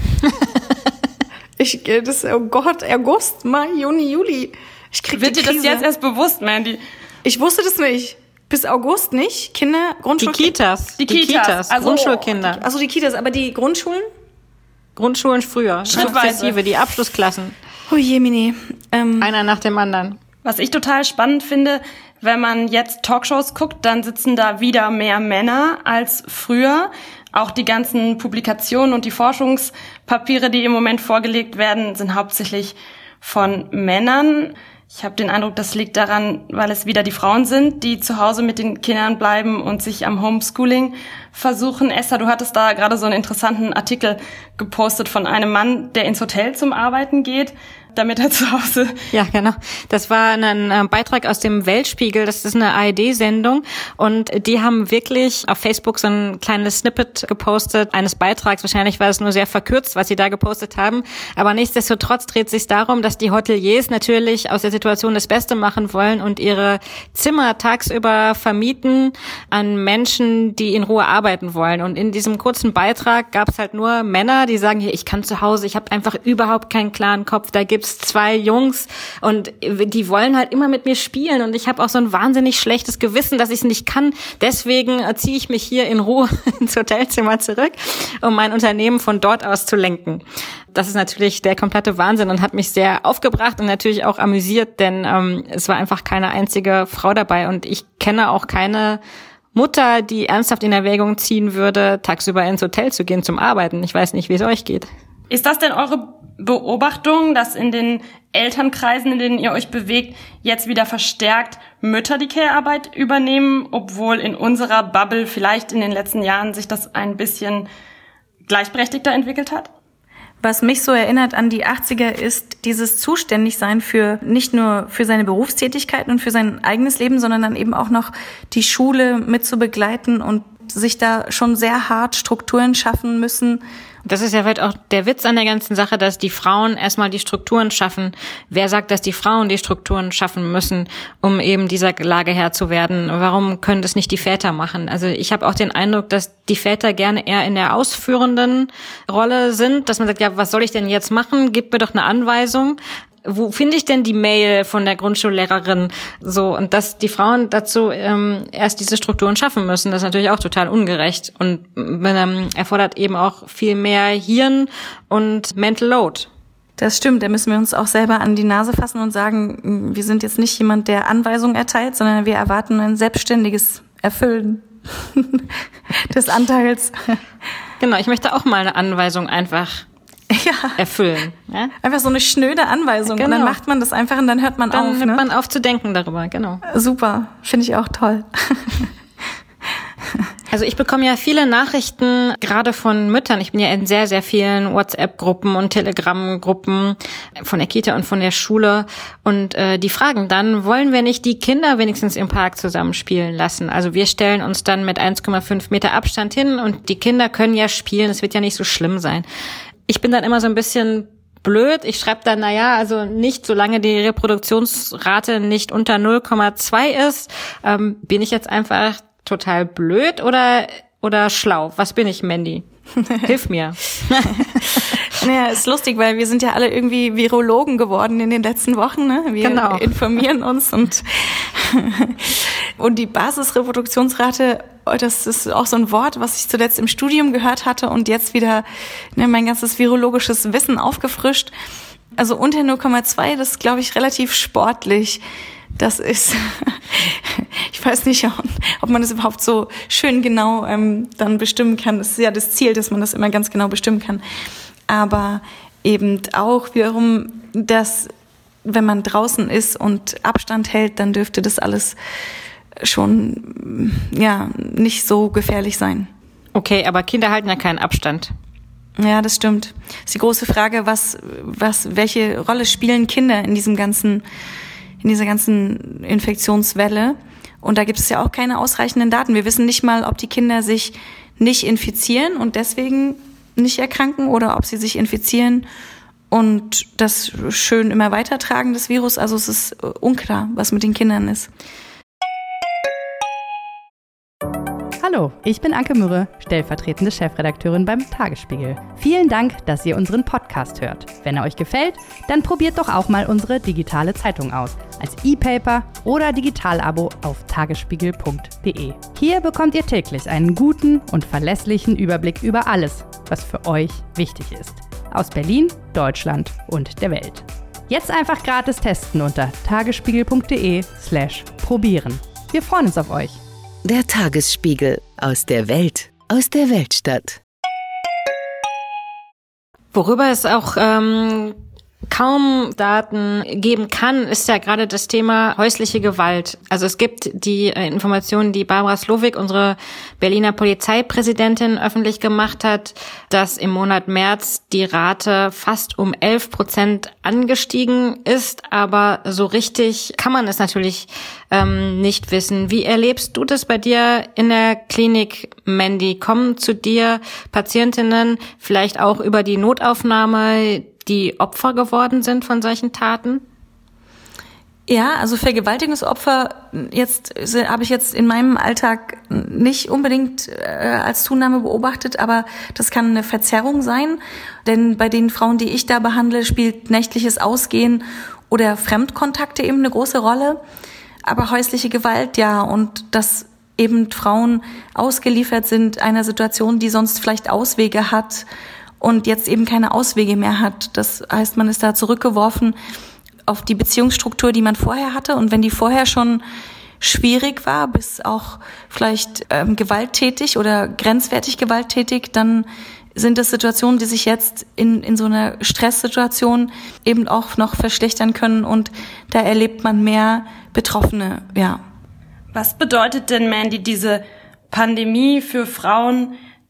ich, das, oh Gott, August, Mai, Juni, Juli. Ich krieg Wird dir das jetzt erst bewusst, Mandy? Ich wusste das nicht. Bis August nicht? Kinder, Grundschulen? Die Kitas. Die Kitas. Die Kitas. Also, Grundschulkinder. Also die Kitas, aber die Grundschulen? Grundschulen früher. Schrittweise. Die Abschlussklassen. Oh je, Mini. Ähm, Einer nach dem anderen. Was ich total spannend finde, wenn man jetzt Talkshows guckt, dann sitzen da wieder mehr Männer als früher. Auch die ganzen Publikationen und die Forschungspapiere, die im Moment vorgelegt werden, sind hauptsächlich von Männern. Ich habe den Eindruck, das liegt daran, weil es wieder die Frauen sind, die zu Hause mit den Kindern bleiben und sich am Homeschooling versuchen. Esther, du hattest da gerade so einen interessanten Artikel gepostet von einem Mann, der ins Hotel zum Arbeiten geht, damit er zu Hause... Ja, genau. Das war ein äh, Beitrag aus dem Weltspiegel. Das ist eine A R D-Sendung. Und die haben wirklich auf Facebook so ein kleines Snippet gepostet eines Beitrags. Wahrscheinlich war es nur sehr verkürzt, was sie da gepostet haben. Aber nichtsdestotrotz dreht es sich darum, dass die Hoteliers natürlich aus der Situation das Beste machen wollen und ihre Zimmer tagsüber vermieten an Menschen, die in Ruhe arbeiten wollen. Und in diesem kurzen Beitrag gab es halt nur Männer, die sagen, hier, ich kann zu Hause, ich habe einfach überhaupt keinen klaren Kopf. Da gibt's zwei Jungs und die wollen halt immer mit mir spielen und ich habe auch so ein wahnsinnig schlechtes Gewissen, dass ich es nicht kann. Deswegen ziehe ich mich hier in Ruhe ins Hotelzimmer zurück, um mein Unternehmen von dort aus zu lenken. Das ist natürlich der komplette Wahnsinn und hat mich sehr aufgebracht und natürlich auch amüsiert, denn ähm, es war einfach keine einzige Frau dabei und ich kenne auch keine Mutter, die ernsthaft in Erwägung ziehen würde, tagsüber ins Hotel zu gehen zum Arbeiten. Ich weiß nicht, wie es euch geht. Ist das denn eure Beobachtung, dass in den Elternkreisen, in denen ihr euch bewegt, jetzt wieder verstärkt Mütter die Care-Arbeit übernehmen, obwohl in unserer Bubble vielleicht in den letzten Jahren sich das ein bisschen gleichberechtigter entwickelt hat? Was mich so erinnert an die achtziger ist dieses Zuständigsein für nicht nur für seine Berufstätigkeiten und für sein eigenes Leben, sondern dann eben auch noch die Schule mit zu begleiten und sich da schon sehr hart Strukturen schaffen müssen. Das ist ja vielleicht auch der Witz an der ganzen Sache, dass die Frauen erstmal die Strukturen schaffen. Wer sagt, dass die Frauen die Strukturen schaffen müssen, um eben dieser Lage Herr zu werden? Warum können das nicht die Väter machen? Also ich habe auch den Eindruck, dass die Väter gerne eher in der ausführenden Rolle sind, dass man sagt, ja, was soll ich denn jetzt machen? Gib mir doch eine Anweisung. Wo finde ich denn die Mail von der Grundschullehrerin? So, und dass die Frauen dazu ähm, erst diese Strukturen schaffen müssen, das ist natürlich auch total ungerecht und ähm, erfordert eben auch viel mehr Hirn und Mental Load. Das stimmt, da müssen wir uns auch selber an die Nase fassen und sagen, wir sind jetzt nicht jemand, der Anweisungen erteilt, sondern wir erwarten ein selbstständiges Erfüllen des Anteils. Genau, ich möchte auch mal eine Anweisung einfach ja. erfüllen. Ja? Einfach so eine schnöde Anweisung. Genau. Und dann macht man das einfach und dann hört man dann auf. Dann hört ne? man auf zu denken darüber, genau. Super, finde ich auch toll. Also ich bekomme ja viele Nachrichten, gerade von Müttern. Ich bin ja in sehr, sehr vielen WhatsApp-Gruppen und Telegram-Gruppen von der Kita und von der Schule. Und äh, die fragen dann, wollen wir nicht die Kinder wenigstens im Park zusammenspielen lassen? Also wir stellen uns dann mit eins Komma fünf Meter Abstand hin und die Kinder können ja spielen. Es wird ja nicht so schlimm sein. Ich bin dann immer so ein bisschen blöd. Ich schreibe dann, naja, also nicht, solange die Reproduktionsrate nicht unter null Komma zwei ist, ähm, bin ich jetzt einfach total blöd oder oder schlau? Was bin ich, Mandy? Hilf mir. Naja, ist lustig, weil wir sind ja alle irgendwie Virologen geworden in den letzten Wochen. Ne? Wir genau. informieren uns und und die Basisreproduktionsrate, das ist auch so ein Wort, was ich zuletzt im Studium gehört hatte und jetzt wieder ne, mein ganzes virologisches Wissen aufgefrischt. Also unter null Komma zwei, das ist, glaube ich, relativ sportlich. Das ist, ich weiß nicht, ob man das überhaupt so schön genau ähm, dann bestimmen kann. Das ist ja das Ziel, dass man das immer ganz genau bestimmen kann. Aber eben auch wiederum, dass wenn man draußen ist und Abstand hält, dann dürfte das alles schon ja nicht so gefährlich sein. Okay, aber Kinder halten ja keinen Abstand. Ja, das stimmt. Das ist die große Frage, was, was, welche Rolle spielen Kinder in diesem ganzen in dieser ganzen Infektionswelle. Und da gibt es ja auch keine ausreichenden Daten. Wir wissen nicht mal, ob die Kinder sich nicht infizieren und deswegen nicht erkranken oder ob sie sich infizieren und das schön immer weitertragen, das Virus. Also es ist unklar, was mit den Kindern ist. Hallo, ich bin Anke Mürre, stellvertretende Chefredakteurin beim Tagesspiegel. Vielen Dank, dass ihr unseren Podcast hört. Wenn er euch gefällt, dann probiert doch auch mal unsere digitale Zeitung aus. Als E-Paper oder Digital-Abo auf tagesspiegel punkt de. Hier bekommt ihr täglich einen guten und verlässlichen Überblick über alles, was für euch wichtig ist. Aus Berlin, Deutschland und der Welt. Jetzt einfach gratis testen unter tagesspiegel punkt de slash probieren. Wir freuen uns auf euch. Der Tagesspiegel aus der Welt, aus der Weltstadt. Worüber es auch ähm, kaum Daten geben kann, ist ja gerade das Thema häusliche Gewalt. Also es gibt die äh, Informationen, die Barbara Slowik, unsere Berliner Polizeipräsidentin, öffentlich gemacht hat, dass im Monat März die Rate fast um elf Prozent angestiegen ist. Aber so richtig kann man es natürlich ähm, nicht wissen. Wie erlebst du das bei dir in der Klinik, Mandy? Kommen zu dir Patientinnen vielleicht auch über die Notaufnahme, die Opfer geworden sind von solchen Taten? Ja, also Vergewaltigungsopfer jetzt habe ich jetzt in meinem Alltag nicht unbedingt äh, als Zunahme beobachtet, aber das kann eine Verzerrung sein, denn bei den Frauen, die ich da behandle, spielt nächtliches Ausgehen oder Fremdkontakte eben eine große Rolle, aber häusliche Gewalt ja, und dass eben Frauen ausgeliefert sind einer Situation, die sonst vielleicht Auswege hat und jetzt eben keine Auswege mehr hat. Das heißt, man ist da zurückgeworfen auf die Beziehungsstruktur, die man vorher hatte. Und wenn die vorher schon schwierig war, bis auch vielleicht ähm, gewalttätig oder grenzwertig gewalttätig, dann sind das Situationen, die sich jetzt in in so einer Stresssituation eben auch noch verschlechtern können. Und da erlebt man mehr Betroffene, ja. Was bedeutet denn, Mandy, diese Pandemie für Frauen,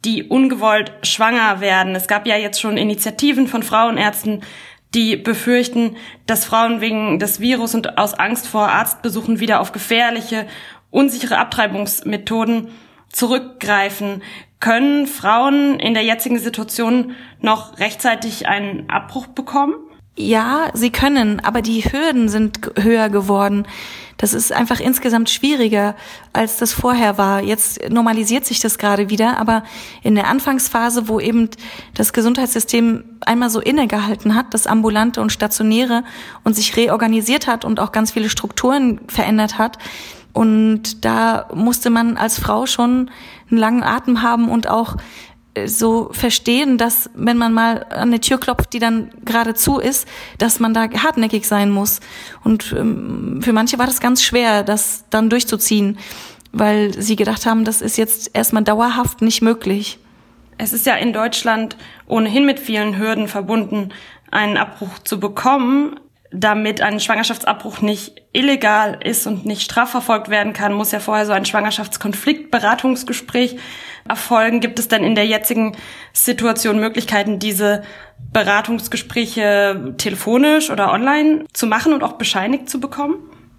die ungewollt schwanger werden. Es gab ja jetzt schon Initiativen von Frauenärzten, die befürchten, dass Frauen wegen des Virus und aus Angst vor Arztbesuchen wieder auf gefährliche, unsichere Abtreibungsmethoden zurückgreifen. Können Frauen in der jetzigen Situation noch rechtzeitig einen Abbruch bekommen? Ja, sie können, aber die Hürden sind höher geworden. Das ist einfach insgesamt schwieriger, als das vorher war. Jetzt normalisiert sich das gerade wieder, aber in der Anfangsphase, wo eben das Gesundheitssystem einmal so innegehalten hat, das Ambulante und Stationäre, und sich reorganisiert hat und auch ganz viele Strukturen verändert hat, und da musste man als Frau schon einen langen Atem haben und auch so verstehen, dass wenn man mal an eine Tür klopft, die dann gerade zu ist, dass man da hartnäckig sein muss. Und ähm, für manche war das ganz schwer, das dann durchzuziehen, weil sie gedacht haben, das ist jetzt erstmal dauerhaft nicht möglich. Es ist ja in Deutschland ohnehin mit vielen Hürden verbunden, einen Abbruch zu bekommen. Damit ein Schwangerschaftsabbruch nicht illegal ist und nicht strafverfolgt werden kann, muss ja vorher so ein Schwangerschaftskonfliktberatungsgespräch erfolgen. Gibt es denn in der jetzigen Situation Möglichkeiten, diese Beratungsgespräche telefonisch oder online zu machen und auch bescheinigt zu bekommen?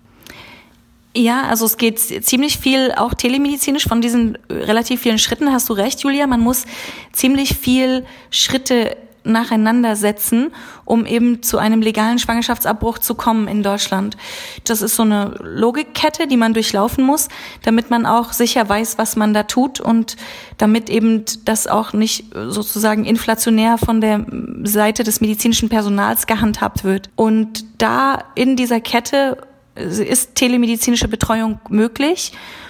Ja, also es geht ziemlich viel auch telemedizinisch. Von diesen relativ vielen Schritten hast du recht, Julia. Man muss ziemlich viel Schritte nacheinander setzen, um eben zu einem legalen Schwangerschaftsabbruch zu kommen in Deutschland. Das ist so eine Logikkette, die man durchlaufen muss, damit man auch sicher weiß, was man da tut und damit eben das auch nicht sozusagen inflationär von der Seite des medizinischen Personals gehandhabt wird. Und da in dieser Kette ist telemedizinische Betreuung möglich.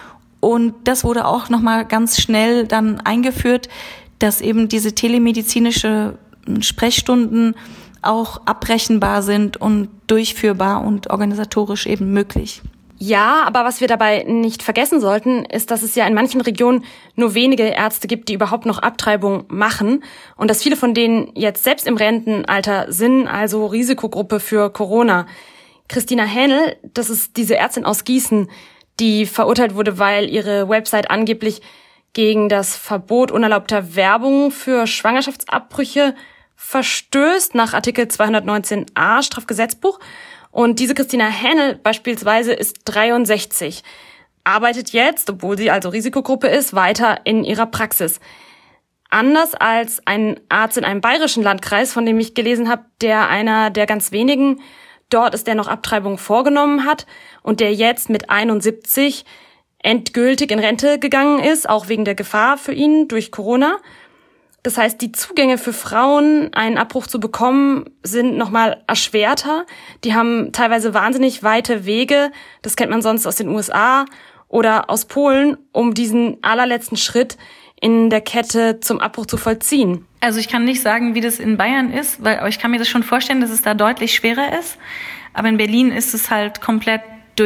Und das wurde auch nochmal ganz schnell dann eingeführt, dass eben diese telemedizinische Sprechstunden auch abrechenbar sind und durchführbar und organisatorisch eben möglich. Ja, aber was wir dabei nicht vergessen sollten, ist, dass es ja in manchen Regionen nur wenige Ärzte gibt, die überhaupt noch Abtreibung machen und dass viele von denen jetzt selbst im Rentenalter sind, also Risikogruppe für Corona. Christina Hähnel, das ist diese Ärztin aus Gießen, die verurteilt wurde, weil ihre Website angeblich gegen das Verbot unerlaubter Werbung für Schwangerschaftsabbrüche verstößt nach Artikel zweihundertneunzehn a Strafgesetzbuch. Und diese Christina Hähnel beispielsweise ist dreiundsechzig, arbeitet jetzt, obwohl sie also Risikogruppe ist, weiter in ihrer Praxis. Anders als ein Arzt in einem bayerischen Landkreis, von dem ich gelesen habe, der einer der ganz wenigen dort ist, der noch Abtreibung vorgenommen hat und der jetzt mit einundsiebzig endgültig in Rente gegangen ist, auch wegen der Gefahr für ihn durch Corona. Das heißt, die Zugänge für Frauen, einen Abbruch zu bekommen, sind nochmal erschwerter. Die haben teilweise wahnsinnig weite Wege, das kennt man sonst aus den U S A oder aus Polen, um diesen allerletzten Schritt in der Kette zum Abbruch zu vollziehen. Also ich kann nicht sagen, wie das in Bayern ist, weil ich kann mir das schon vorstellen, dass es da deutlich schwerer ist. Aber in Berlin ist es halt komplett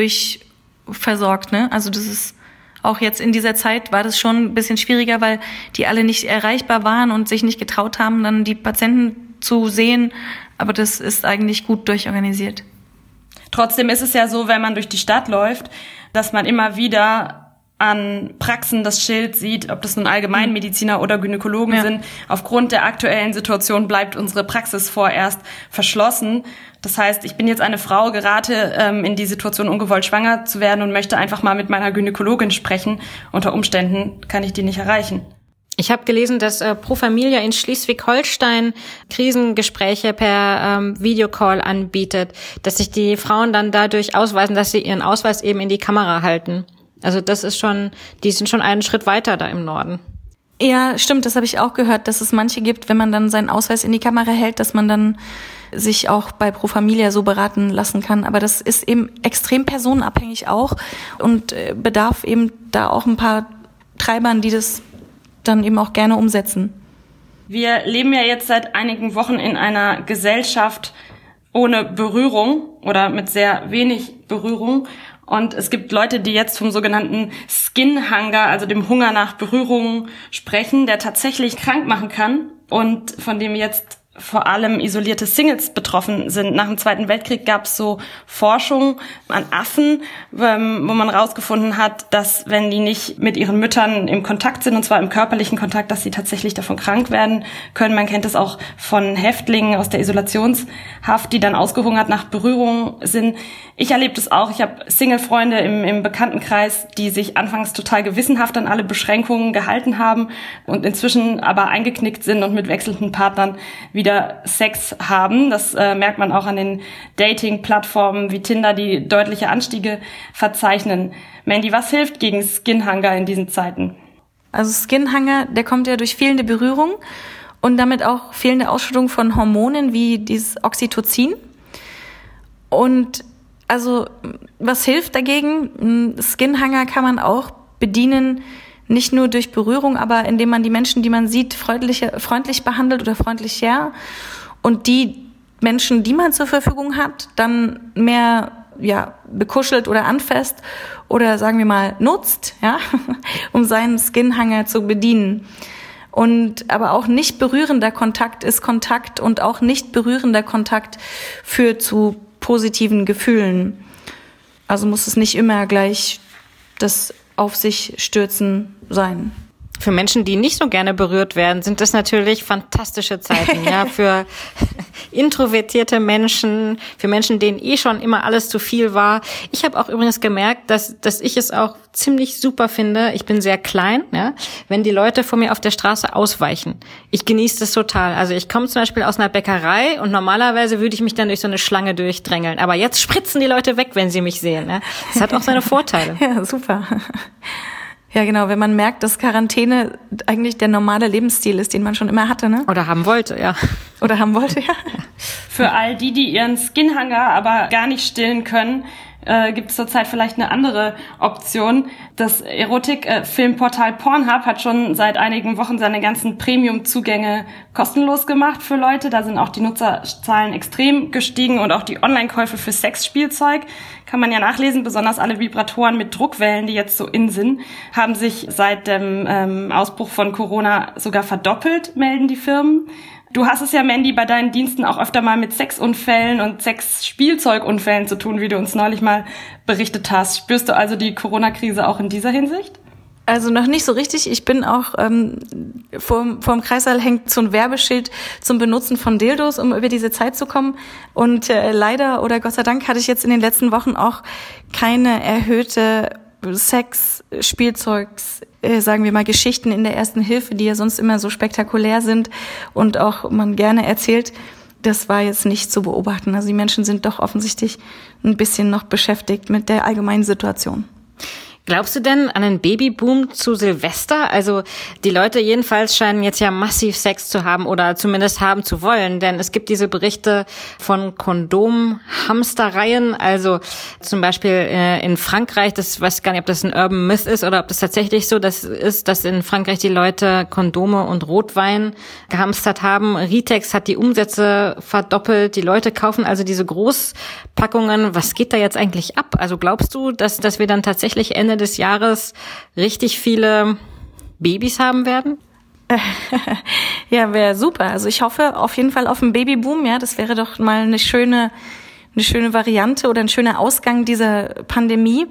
durchversorgt, ne? Also das ist auch jetzt in dieser Zeit war das schon ein bisschen schwieriger, weil die alle nicht erreichbar waren und sich nicht getraut haben, dann die Patienten zu sehen. Aber das ist eigentlich gut durchorganisiert. Trotzdem ist es ja so, wenn man durch die Stadt läuft, dass man immer wieder an Praxen das Schild sieht, ob das nun Allgemeinmediziner oder Gynäkologen ja. sind. Aufgrund der aktuellen Situation bleibt unsere Praxis vorerst verschlossen. Das heißt, ich bin jetzt eine Frau, gerate ähm, in die Situation, ungewollt schwanger zu werden und möchte einfach mal mit meiner Gynäkologin sprechen. Unter Umständen kann ich die nicht erreichen. Ich habe gelesen, dass äh, Pro Familia in Schleswig-Holstein Krisengespräche per ähm, Videocall anbietet, dass sich die Frauen dann dadurch ausweisen, dass sie ihren Ausweis eben in die Kamera halten. Also das ist schon, die sind schon einen Schritt weiter da im Norden. Ja, stimmt, das habe ich auch gehört, dass es manche gibt, wenn man dann seinen Ausweis in die Kamera hält, dass man dann sich auch bei Pro Familia so beraten lassen kann. Aber das ist eben extrem personenabhängig auch und bedarf eben da auch ein paar Treibern, die das dann eben auch gerne umsetzen. Wir leben ja jetzt seit einigen Wochen in einer Gesellschaft ohne Berührung oder mit sehr wenig Berührung. Und es gibt Leute, die jetzt vom sogenannten Skin Hunger, also dem Hunger nach Berührung, sprechen, der tatsächlich krank machen kann und von dem jetzt vor allem isolierte Singles betroffen sind. Nach dem Zweiten Weltkrieg gab es so Forschung an Affen, wo man rausgefunden hat, dass wenn die nicht mit ihren Müttern im Kontakt sind, und zwar im körperlichen Kontakt, dass sie tatsächlich davon krank werden können. Man kennt es auch von Häftlingen aus der Isolationshaft, die dann ausgehungert nach Berührung sind. Ich erlebe das auch. Ich habe Single-Freunde im, im Bekanntenkreis, die sich anfangs total gewissenhaft an alle Beschränkungen gehalten haben und inzwischen aber eingeknickt sind und mit wechselnden Partnern wieder Sex haben. Das äh, merkt man auch an den Dating-Plattformen wie Tinder, die deutliche Anstiege verzeichnen. Mandy, was hilft gegen Skinhunger in diesen Zeiten? Also Skinhunger, der kommt ja durch fehlende Berührung und damit auch fehlende Ausschüttung von Hormonen wie dieses Oxytocin. Und also was hilft dagegen? Skinhunger kann man auch bedienen, nicht nur durch Berührung, aber indem man die Menschen, die man sieht, freundlich, freundlich behandelt oder freundlicher. Und die Menschen, die man zur Verfügung hat, dann mehr ja bekuschelt oder anfasst oder sagen wir mal nutzt, ja, um seinen Skinhunger zu bedienen. Und aber auch nicht berührender Kontakt ist Kontakt und auch nicht berührender Kontakt führt zu positiven Gefühlen. Also muss es nicht immer gleich das auf sich stürzen sein. Für Menschen, die nicht so gerne berührt werden, sind das natürlich fantastische Zeiten, ja, für introvertierte Menschen, für Menschen, denen eh schon immer alles zu viel war. Ich habe auch übrigens gemerkt, dass dass ich es auch ziemlich super finde. Ich bin sehr klein, ja, wenn die Leute vor mir auf der Straße ausweichen. Ich genieße das total. Also ich komme zum Beispiel aus einer Bäckerei und normalerweise würde ich mich dann durch so eine Schlange durchdrängeln. Aber jetzt spritzen die Leute weg, wenn sie mich sehen. Ja. Das hat auch seine Vorteile. Ja, super. Ja, genau, wenn man merkt, dass Quarantäne eigentlich der normale Lebensstil ist, den man schon immer hatte, ne? Oder haben wollte, ja. Oder haben wollte, ja. Für all die, die ihren Skinhunger aber gar nicht stillen können, äh, gibt es zurzeit vielleicht eine andere Option. Das Erotik-Filmportal Pornhub hat schon seit einigen Wochen seine ganzen Premium-Zugänge kostenlos gemacht für Leute. Da sind auch die Nutzerzahlen extrem gestiegen und auch die Online-Käufe für Sexspielzeug. Kann man ja nachlesen, besonders alle Vibratoren mit Druckwellen, die jetzt so in sind, haben sich seit dem ähm, Ausbruch von Corona sogar verdoppelt, melden die Firmen. Du hast es ja, Mandy, bei deinen Diensten auch öfter mal mit Sexunfällen und Sexspielzeugunfällen zu tun, wie du uns neulich mal berichtet hast. Spürst du also die Corona-Krise auch in dieser Hinsicht? Also noch nicht so richtig. Ich bin auch, ähm, vor, vor dem Kreissaal hängt so ein Werbeschild zum Benutzen von Dildos, um über diese Zeit zu kommen. Und äh, leider oder Gott sei Dank hatte ich jetzt in den letzten Wochen auch keine erhöhte Sex-Spielzeugs, äh, sagen wir mal, Geschichten in der Ersten Hilfe, die ja sonst immer so spektakulär sind und auch man gerne erzählt. Das war jetzt nicht zu beobachten. Also die Menschen sind doch offensichtlich ein bisschen noch beschäftigt mit der allgemeinen Situation. Glaubst du denn an einen Babyboom zu Silvester? Also die Leute jedenfalls scheinen jetzt ja massiv Sex zu haben oder zumindest haben zu wollen, denn es gibt diese Berichte von Kondom-Hamstereien, also zum Beispiel äh, in Frankreich, das weiß gar nicht, ob das ein Urban Myth ist oder ob das tatsächlich so das ist, dass in Frankreich die Leute Kondome und Rotwein gehamstert haben. Ritex hat die Umsätze verdoppelt, die Leute kaufen also diese Großpackungen. Was geht da jetzt eigentlich ab? Also glaubst du, dass, dass wir dann tatsächlich Ende des Jahres richtig viele Babys haben werden? Ja, wäre super. Also ich hoffe auf jeden Fall auf einen Babyboom. Ja, das wäre doch mal eine schöne, eine schöne Variante oder ein schöner Ausgang dieser Pandemie.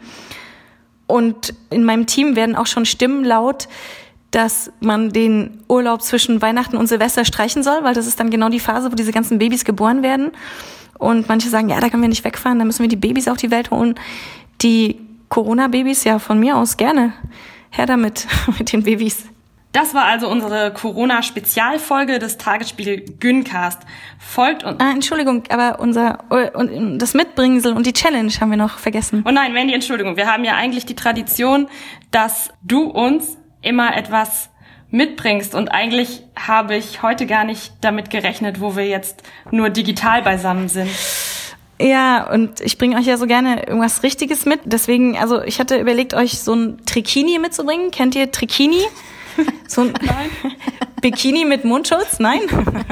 Und in meinem Team werden auch schon Stimmen laut, dass man den Urlaub zwischen Weihnachten und Silvester streichen soll, weil das ist dann genau die Phase, wo diese ganzen Babys geboren werden. Und manche sagen, ja, da können wir nicht wegfahren, da müssen wir die Babys auf die Welt holen. Die Corona-Babys, ja, von mir aus gerne. Her damit, mit den Babys. Das war also unsere Corona-Spezialfolge des Tagesspiegel Gyncast. Folgt uns. Ah, Entschuldigung, aber unser und das Mitbringsel und die Challenge haben wir noch vergessen. Oh nein, Mandy, Entschuldigung. Wir haben ja eigentlich die Tradition, dass du uns immer etwas mitbringst. Und eigentlich habe ich heute gar nicht damit gerechnet, wo wir jetzt nur digital beisammen sind. Ja, und ich bringe euch ja so gerne irgendwas Richtiges mit. Deswegen, also ich hatte überlegt, euch so ein Trikini mitzubringen. Kennt ihr Trikini? So ein Bikini mit Mundschutz? Nein?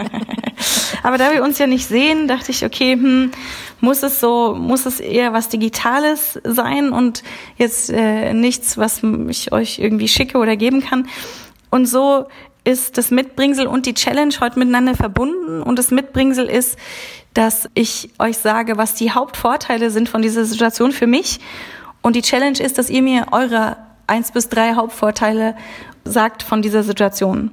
Aber da wir uns ja nicht sehen, dachte ich, okay, hm, muss es so, muss es eher was Digitales sein und jetzt äh, nichts, was ich euch irgendwie schicke oder geben kann. Und so ist das Mitbringsel und die Challenge heute miteinander verbunden. Und das Mitbringsel ist, dass ich euch sage, was die Hauptvorteile sind von dieser Situation für mich. Und die Challenge ist, dass ihr mir eure eins bis drei Hauptvorteile sagt von dieser Situation.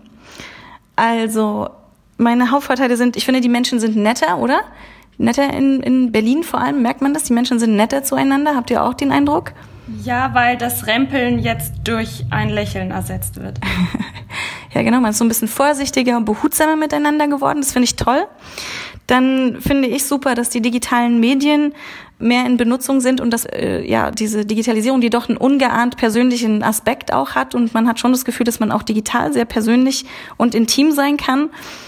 Also meine Hauptvorteile sind, ich finde, die Menschen sind netter, oder? Netter in, in Berlin vor allem, merkt man das? Die Menschen sind netter zueinander. Habt ihr auch den Eindruck? Ja, weil das Rempeln jetzt durch ein Lächeln ersetzt wird. Ja, genau, man ist so ein bisschen vorsichtiger und behutsamer miteinander geworden. Das finde ich toll. Dann finde ich super, dass die digitalen Medien mehr in Benutzung sind und dass äh, ja diese Digitalisierung, die doch einen ungeahnt persönlichen Aspekt auch hat. Und man hat schon das Gefühl, dass man auch digital sehr persönlich und intim sein kann.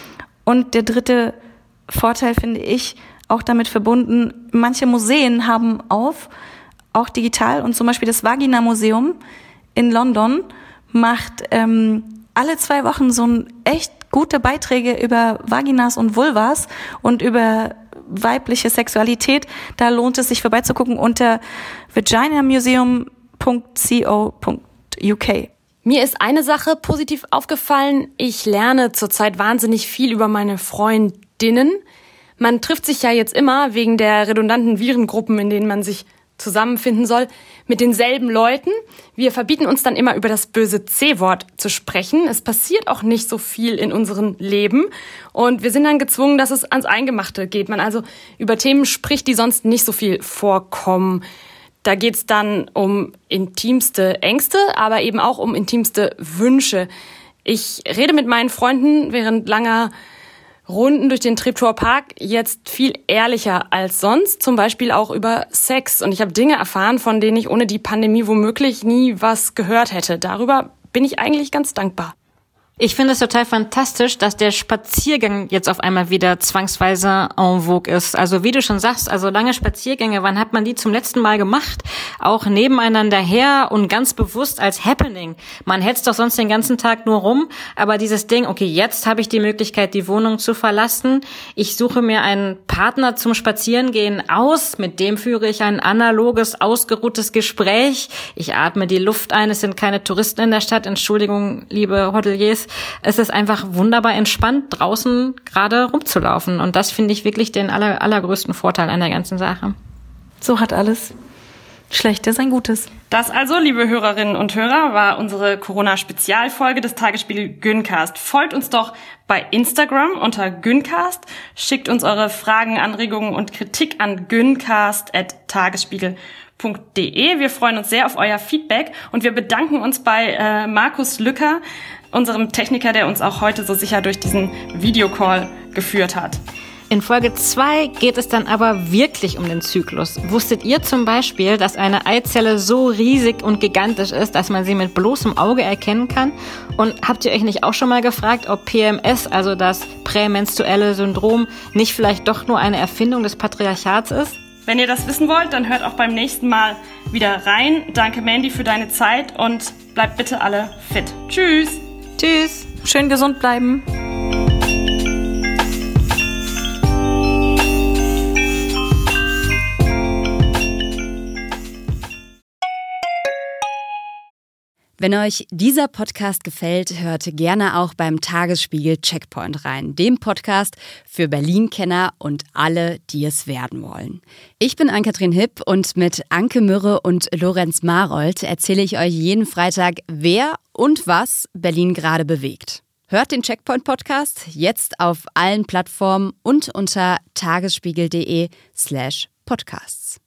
Und der dritte Vorteil finde ich, auch damit verbunden, manche Museen haben auf, auch digital. Und zum Beispiel das Vagina-Museum in London macht ähm, alle zwei Wochen so ein echt gute Beiträge über Vaginas und Vulvas und über weibliche Sexualität. Da lohnt es sich vorbeizugucken unter vaginamuseum punkt co punkt u k. Mir ist eine Sache positiv aufgefallen. Ich lerne zurzeit wahnsinnig viel über meine Freundinnen. Man trifft sich ja jetzt immer wegen der redundanten Virengruppen, in denen man sich zusammenfinden soll, mit denselben Leuten. Wir verbieten uns dann immer über das böse C-Wort zu sprechen. Es passiert auch nicht so viel in unserem Leben und wir sind dann gezwungen, dass es ans Eingemachte geht. Man also über Themen spricht, die sonst nicht so viel vorkommen. Da geht's dann um intimste Ängste, aber eben auch um intimste Wünsche. Ich rede mit meinen Freunden während langer Runden durch den Treptower Park jetzt viel ehrlicher als sonst, zum Beispiel auch über Sex. Und ich habe Dinge erfahren, von denen ich ohne die Pandemie womöglich nie was gehört hätte. Darüber bin ich eigentlich ganz dankbar. Ich finde es total fantastisch, dass der Spaziergang jetzt auf einmal wieder zwangsweise en vogue ist. Also wie du schon sagst, also lange Spaziergänge, wann hat man die zum letzten Mal gemacht? Auch nebeneinander her und ganz bewusst als Happening. Man hetzt doch sonst den ganzen Tag nur rum, aber dieses Ding, okay, jetzt habe ich die Möglichkeit, die Wohnung zu verlassen. Ich suche mir einen Partner zum Spazierengehen aus, mit dem führe ich ein analoges, ausgeruhtes Gespräch. Ich atme die Luft ein, es sind keine Touristen in der Stadt. Entschuldigung, liebe Hoteliers. Es ist einfach wunderbar entspannt, draußen gerade rumzulaufen. Und das finde ich wirklich den aller, allergrößten Vorteil an der ganzen Sache. So hat alles Schlechtes ein Gutes. Das also, liebe Hörerinnen und Hörer, war unsere Corona-Spezialfolge des Tagesspiegel Gyncast. Folgt uns doch bei Instagram unter Gyncast. Schickt uns eure Fragen, Anregungen und Kritik an gyncast at tagesspiegel punkt de. Wir freuen uns sehr auf euer Feedback und wir bedanken uns bei äh, Markus Lücker, unserem Techniker, der uns auch heute so sicher durch diesen Videocall geführt hat. In Folge zwei geht es dann aber wirklich um den Zyklus. Wusstet ihr zum Beispiel, dass eine Eizelle so riesig und gigantisch ist, dass man sie mit bloßem Auge erkennen kann? Und habt ihr euch nicht auch schon mal gefragt, ob P M S, also das prämenstruelle Syndrom, nicht vielleicht doch nur eine Erfindung des Patriarchats ist? Wenn ihr das wissen wollt, dann hört auch beim nächsten Mal wieder rein. Danke, Mandy, für deine Zeit und bleibt bitte alle fit. Tschüss! Tschüss! Schön gesund bleiben! Wenn euch dieser Podcast gefällt, hört gerne auch beim Tagesspiegel Checkpoint rein, dem Podcast für Berlin-Kenner und alle, die es werden wollen. Ich bin Ann-Kathrin Hipp und mit Anke Mürre und Lorenz Marold erzähle ich euch jeden Freitag, wer und was Berlin gerade bewegt. Hört den Checkpoint-Podcast jetzt auf allen Plattformen und unter tagesspiegel punkt de slash podcasts.